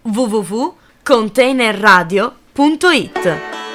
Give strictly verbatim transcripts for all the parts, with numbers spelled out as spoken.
w w w punto container radio punto i t.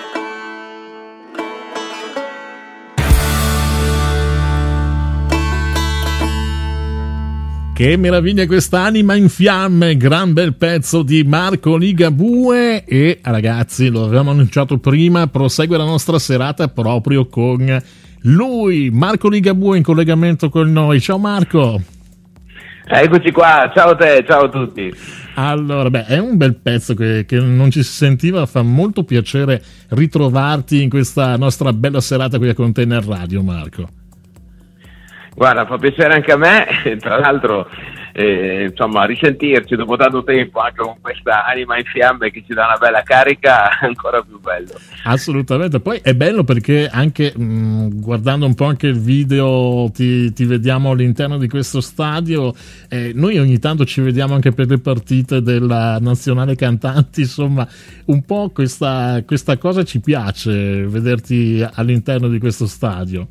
Che meraviglia questa Anima in Fiamme, gran bel pezzo di Marco Ligabue. E ragazzi, lo avevamo annunciato prima, prosegue la nostra serata proprio con lui, Marco Ligabue, in collegamento con noi. Ciao Marco. Eccoci qua, ciao a te, ciao a tutti. Allora, beh, è un bel pezzo che, che non ci si sentiva, fa molto piacere ritrovarti in questa nostra bella serata qui a Container Radio, Marco. Guarda, fa piacere anche a me, tra l'altro eh, insomma risentirci dopo tanto tempo anche con questa Anima in Fiamme che ci dà una bella carica, ancora più bello. Assolutamente, poi è bello perché anche mh, guardando un po' anche il video ti, ti vediamo all'interno di questo stadio, eh, noi ogni tanto ci vediamo anche per le partite della Nazionale Cantanti, insomma un po' questa, questa cosa ci piace, vederti all'interno di questo stadio.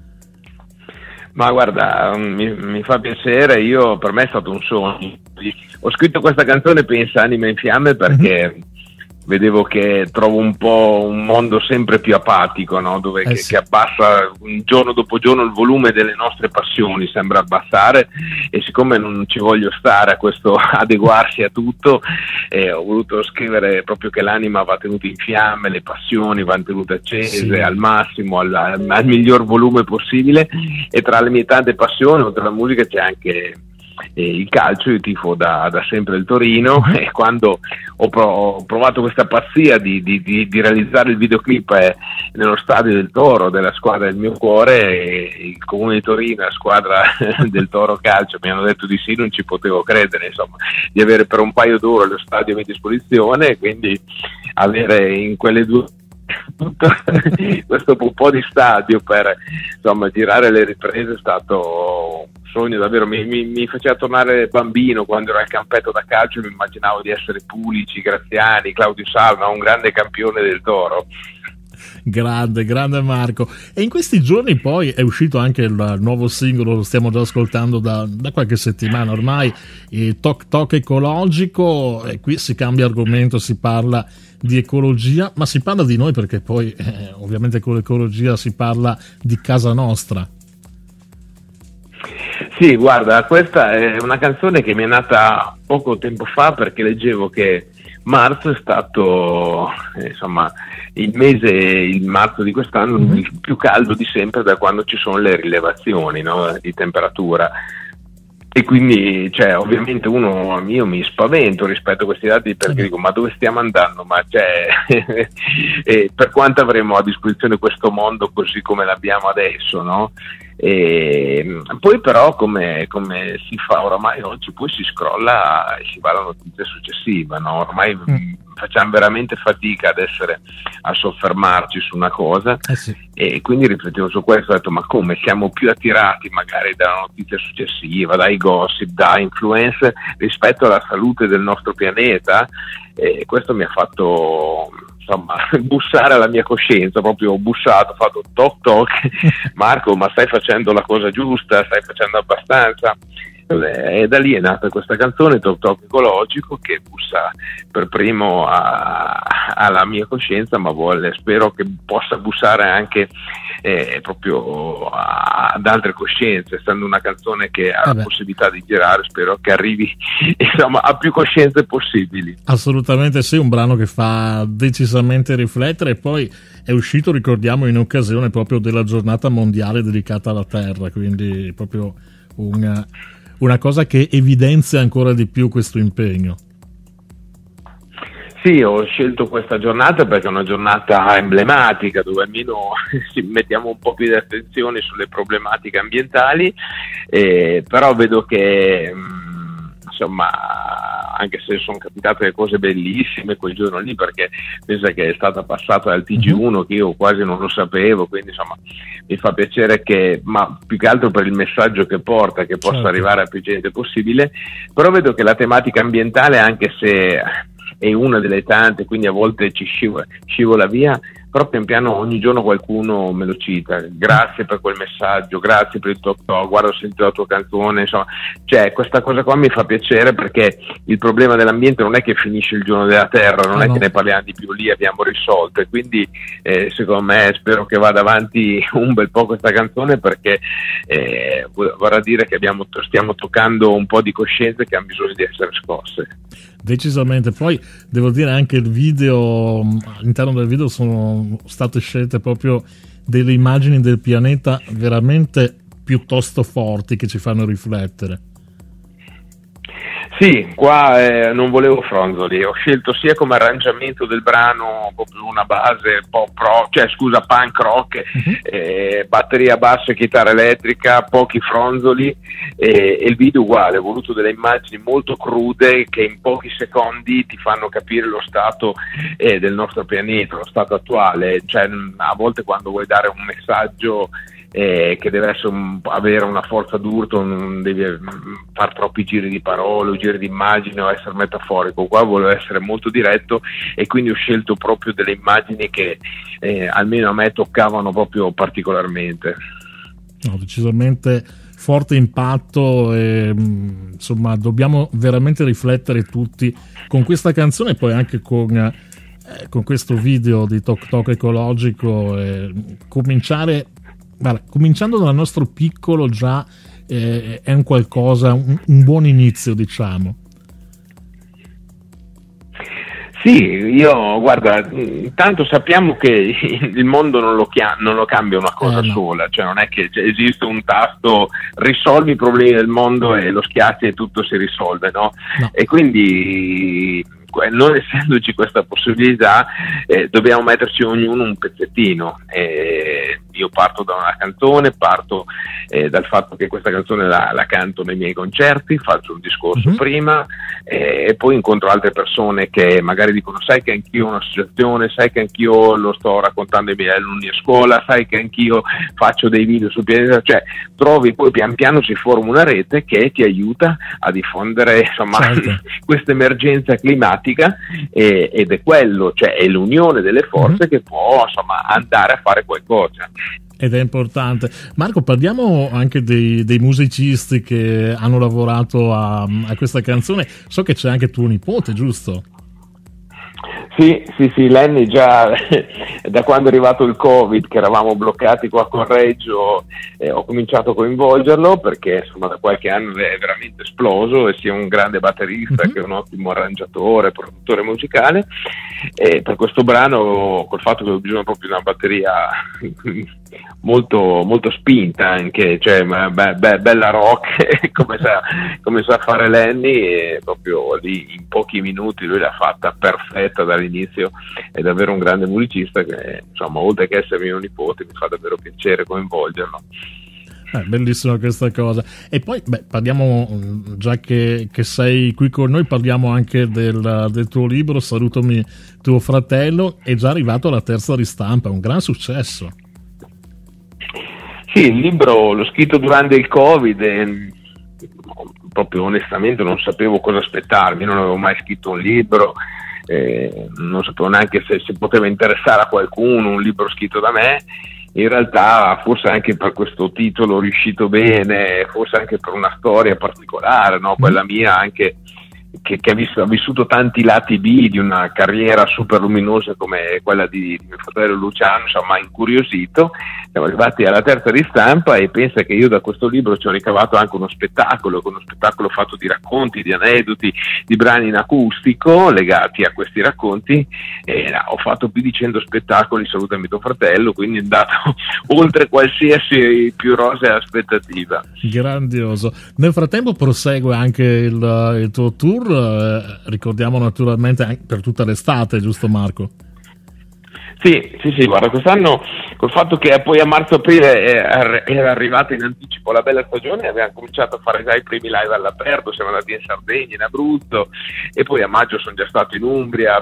Ma guarda, mi, mi fa piacere, io per me è stato un sogno. Ho scritto questa canzone, pensa, Anima in Fiamme, perché mm-hmm. vedevo che trovo un po' un mondo sempre più apatico, no? Dove eh che, sì. che abbassa giorno dopo giorno il volume delle nostre passioni, sembra abbassare, e siccome non ci voglio stare a questo adeguarsi a tutto, eh, ho voluto scrivere proprio che l'anima va tenuta in fiamme, le passioni vanno tenute accese sì. al massimo, al, al, al miglior volume possibile, e tra le mie tante passioni, oltre alla musica, c'è anche eh, il calcio. Io tifo da, da sempre il Torino, e quando ho, pro, ho provato questa pazzia di, di, di, di realizzare il videoclip eh, nello stadio del Toro, della squadra del mio cuore, e il comune di Torino, la squadra del Toro Calcio, mi hanno detto di sì, non ci potevo credere, insomma, di avere per un paio d'ore lo stadio a mia disposizione, e quindi avere in quelle due tutto questo po' di stadio per insomma girare le riprese è stato un sogno davvero. Mi, mi, mi faceva tornare bambino quando ero al campetto da calcio, mi immaginavo di essere Pulici, Graziani, Claudio Salva, un grande campione del Toro. Grande, grande Marco. E in questi giorni poi è uscito anche il nuovo singolo, lo stiamo già ascoltando da, da qualche settimana ormai, il Toc Toc ecologico, e qui si cambia argomento, si parla di ecologia, ma si parla di noi perché poi eh, ovviamente con l'ecologia si parla di casa nostra. Sì, guarda, questa è una canzone che mi è nata poco tempo fa, perché leggevo che marzo è stato eh, insomma il mese, il marzo di quest'anno, mm-hmm. il più caldo di sempre da quando ci sono le rilevazioni, no, di temperatura. E quindi, cioè, ovviamente uno, io mi spavento rispetto a questi dati, perché dico, ma dove stiamo andando? Ma cioè, e per quanto avremo a disposizione questo mondo così come l'abbiamo adesso, no? E poi però come, come si fa oramai oggi, poi si scrolla e si va alla notizia successiva, no? Ormai mm. facciamo veramente fatica ad essere, a soffermarci su una cosa, eh sì. E quindi riflettevo su questo, ho detto, ma come siamo più attirati magari dalla notizia successiva, dai gossip, da influencer, rispetto alla salute del nostro pianeta, e questo mi ha fatto insomma bussare alla mia coscienza, proprio ho bussato, ho fatto toc toc, Marco, ma stai facendo la cosa giusta, stai facendo abbastanza? E da lì è nata questa canzone, Toc Toc ecologico, che bussa per primo a, alla mia coscienza, ma vuole, spero che possa bussare anche eh, proprio a, ad altre coscienze, essendo una canzone che ha Vabbè. la possibilità di girare, spero che arrivi insomma a più coscienze possibili. Assolutamente sì, un brano che fa decisamente riflettere, e poi è uscito, ricordiamo, in occasione proprio della giornata mondiale dedicata alla terra, quindi proprio un una cosa che evidenzia ancora di più questo impegno. Sì, ho scelto questa giornata perché è una giornata emblematica, dove almeno mettiamo un po' più di attenzione sulle problematiche ambientali, eh, però vedo che mh, insomma, anche se sono capitate cose bellissime quel giorno lì, perché pensa che è stata passata dal T G uno, che io quasi non lo sapevo, quindi insomma mi fa piacere che, ma più che altro per il messaggio che porta, che possa certo. arrivare a più gente possibile. Però vedo che la tematica ambientale, anche se è una delle tante, quindi a volte ci scivola, scivola via, però pian piano ogni giorno qualcuno me lo cita, grazie per quel messaggio, grazie per il tuo talk, guarda, ho sentito la tua canzone, insomma, cioè questa cosa qua mi fa piacere, perché il problema dell'ambiente non è che finisce il giorno della terra, non ah, è no. che ne parliamo di più, lì abbiamo risolto, e quindi eh, secondo me spero che vada avanti un bel po' questa canzone, perché eh, vorrà dire che abbiamo, stiamo toccando un po' di coscienze che hanno bisogno di essere scosse. Decisamente. Poi devo dire anche il video, all'interno del video sono state scelte proprio delle immagini del pianeta veramente piuttosto forti, che ci fanno riflettere. Sì, qua eh, non volevo fronzoli, ho scelto sia come arrangiamento del brano proprio una base pop rock, cioè scusa punk rock, uh-huh. eh, batteria bassa e chitarra elettrica, pochi fronzoli, eh, e il video uguale, ho voluto delle immagini molto crude che in pochi secondi ti fanno capire lo stato eh, del nostro pianeta, lo stato attuale, cioè a volte quando vuoi dare un messaggio Eh, che deve essere un, avere una forza d'urto, non devi fare troppi giri di parole, giri di immagini o essere metaforico. Qua volevo essere molto diretto, e quindi ho scelto proprio delle immagini che eh, almeno a me toccavano proprio particolarmente. No, decisamente forte impatto, e, insomma dobbiamo veramente riflettere tutti con questa canzone, e poi anche con eh, con questo video di Tok Tok Ecologico, eh, cominciare Guarda, cominciando dal nostro piccolo già eh, è un qualcosa, un, un buon inizio, diciamo. Sì, io guarda, intanto sappiamo che il mondo non lo, chia- non lo cambia una cosa eh, no. sola, cioè non è che esiste un tasto risolvi i problemi del mondo e lo schiacci e tutto si risolve, no? no. E quindi non essendoci questa possibilità eh, dobbiamo metterci ognuno un pezzettino. Eh, io parto da una canzone, parto eh, dal fatto che questa canzone la, la canto nei miei concerti, faccio un discorso mm-hmm. prima eh, e poi incontro altre persone che magari dicono sai che anch'io ho un'associazione, sai che anch'io lo sto raccontando ai miei alunni a scuola, sai che anch'io faccio dei video sul pianeta, cioè trovi, poi pian piano si forma una rete che ti aiuta a diffondere insomma certo. questa emergenza climatica, eh, ed è quello, cioè è l'unione delle forze mm-hmm. che può insomma andare a fare qualcosa. Ed è importante. Marco, parliamo anche dei, dei musicisti che hanno lavorato a, a questa canzone. So che c'è anche tuo nipote, giusto? Sì, sì, sì, Lenny già da quando è arrivato il Covid, che eravamo bloccati qua a Correggio, eh, ho cominciato a coinvolgerlo, perché insomma da qualche anno è veramente esploso, e sia un grande batterista mm-hmm. che un ottimo arrangiatore, produttore musicale, e per questo brano, col fatto che ho bisogno proprio di una batteria molto, molto spinta anche, cioè be, be, bella rock come sa, come sa fare Lenny, e proprio lì in pochi minuti lui l'ha fatta perfetta dall'inizio. È davvero un grande musicista che insomma, oltre che essere mio nipote, mi fa davvero piacere coinvolgerlo. Eh, bellissima questa cosa. E poi beh, parliamo, già che, che sei qui con noi, parliamo anche del, del tuo libro Salutami tuo fratello. È già arrivato alla terza ristampa, un gran successo. Sì, il libro l'ho scritto durante il Covid e proprio onestamente non sapevo cosa aspettarmi, non avevo mai scritto un libro, eh, non sapevo neanche se, se poteva interessare a qualcuno un libro scritto da me. In realtà forse anche per questo titolo riuscito bene, forse anche per una storia particolare, no? Quella mia anche che, che ha, visto, ha vissuto tanti lati B di una carriera super luminosa come quella di, di mio fratello Luciano, insomma ha incuriosito. Siamo arrivati alla terza ristampa e pensa che io da questo libro ci ho ricavato anche uno spettacolo, uno spettacolo fatto di racconti, di aneddoti, di brani in acustico legati a questi racconti, e ho fatto più di cento spettacoli, Salutami tuo fratello, quindi è andato oltre qualsiasi più rosea aspettativa. Grandioso. Nel frattempo prosegue anche il, il tuo tour, eh, ricordiamo naturalmente anche per tutta l'estate, giusto Marco? Sì, sì, sì, guarda, quest'anno col fatto che poi a marzo-aprile era arrivata in anticipo la bella stagione, avevamo cominciato a fare già i primi live all'aperto, siamo andati in Sardegna, in Abruzzo, e poi a maggio sono già stato in Umbria, a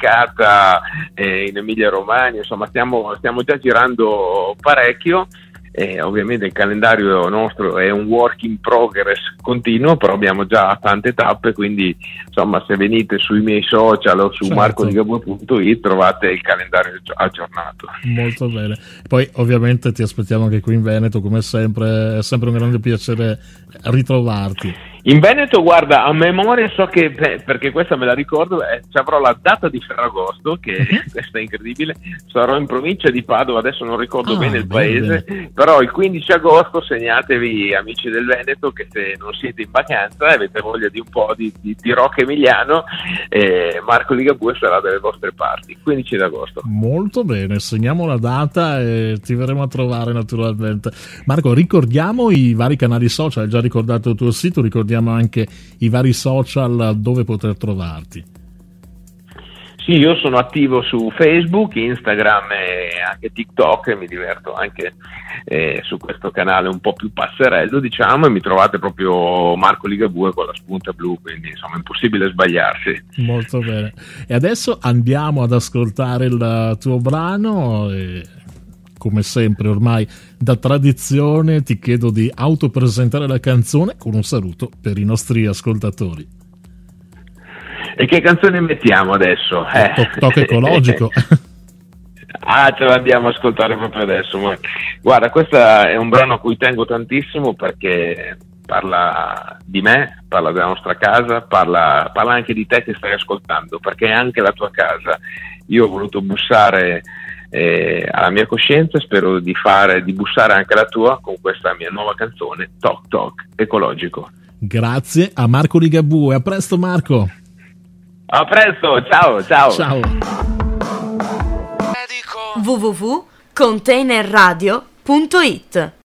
Basilicata, eh, in Emilia Romagna, insomma stiamo, stiamo già girando parecchio. Eh, ovviamente il calendario nostro è un work in progress continuo, però abbiamo già tante tappe, quindi insomma se venite sui miei social o su certo. marco ligabue punto it trovate il calendario aggiornato. Molto bene. Poi ovviamente ti aspettiamo anche qui in Veneto, come sempre, è sempre un grande piacere ritrovarti. In Veneto, guarda, a memoria so che, beh, perché questa me la ricordo, eh, ci avrò la data di Ferragosto, che uh-huh. questa è incredibile, sarò in provincia di Padova, adesso non ricordo ah, bene il paese, bene. Però il quindici agosto segnatevi, amici del Veneto, che se non siete in vacanza e avete voglia di un po' di, di, di rock emiliano, eh, Marco Ligabue sarà dalle vostre parti, quindici agosto. Molto bene, segniamo la data e ti verremo a trovare naturalmente. Marco, ricordiamo i vari canali social, hai già ricordato il tuo sito, ricordiamo anche i vari social dove poter trovarti. Sì, io sono attivo su Facebook, Instagram e anche TikTok, e mi diverto anche eh, su questo canale un po' più passerello, diciamo, e mi trovate proprio Marco Ligabue con la spunta blu, quindi insomma è impossibile sbagliarsi. Molto bene. E adesso andiamo ad ascoltare il tuo brano e, come sempre ormai da tradizione, ti chiedo di autopresentare la canzone con un saluto per i nostri ascoltatori. E che canzone mettiamo adesso? Eh. Toc toc ecologico. Ah, ce l'andiamo a ascoltare proprio adesso. Ma guarda, questo è un brano a cui tengo tantissimo perché parla di me, parla della nostra casa, parla, parla anche di te che stai ascoltando, perché è anche la tua casa. Io ho voluto bussare eh, alla mia coscienza, spero di fare di bussare anche la tua con questa mia nuova canzone Toc Toc Ecologico. Grazie a Marco Ligabue, a presto Marco. A presto, ciao, ciao. Ciao. w w w punto container radio punto it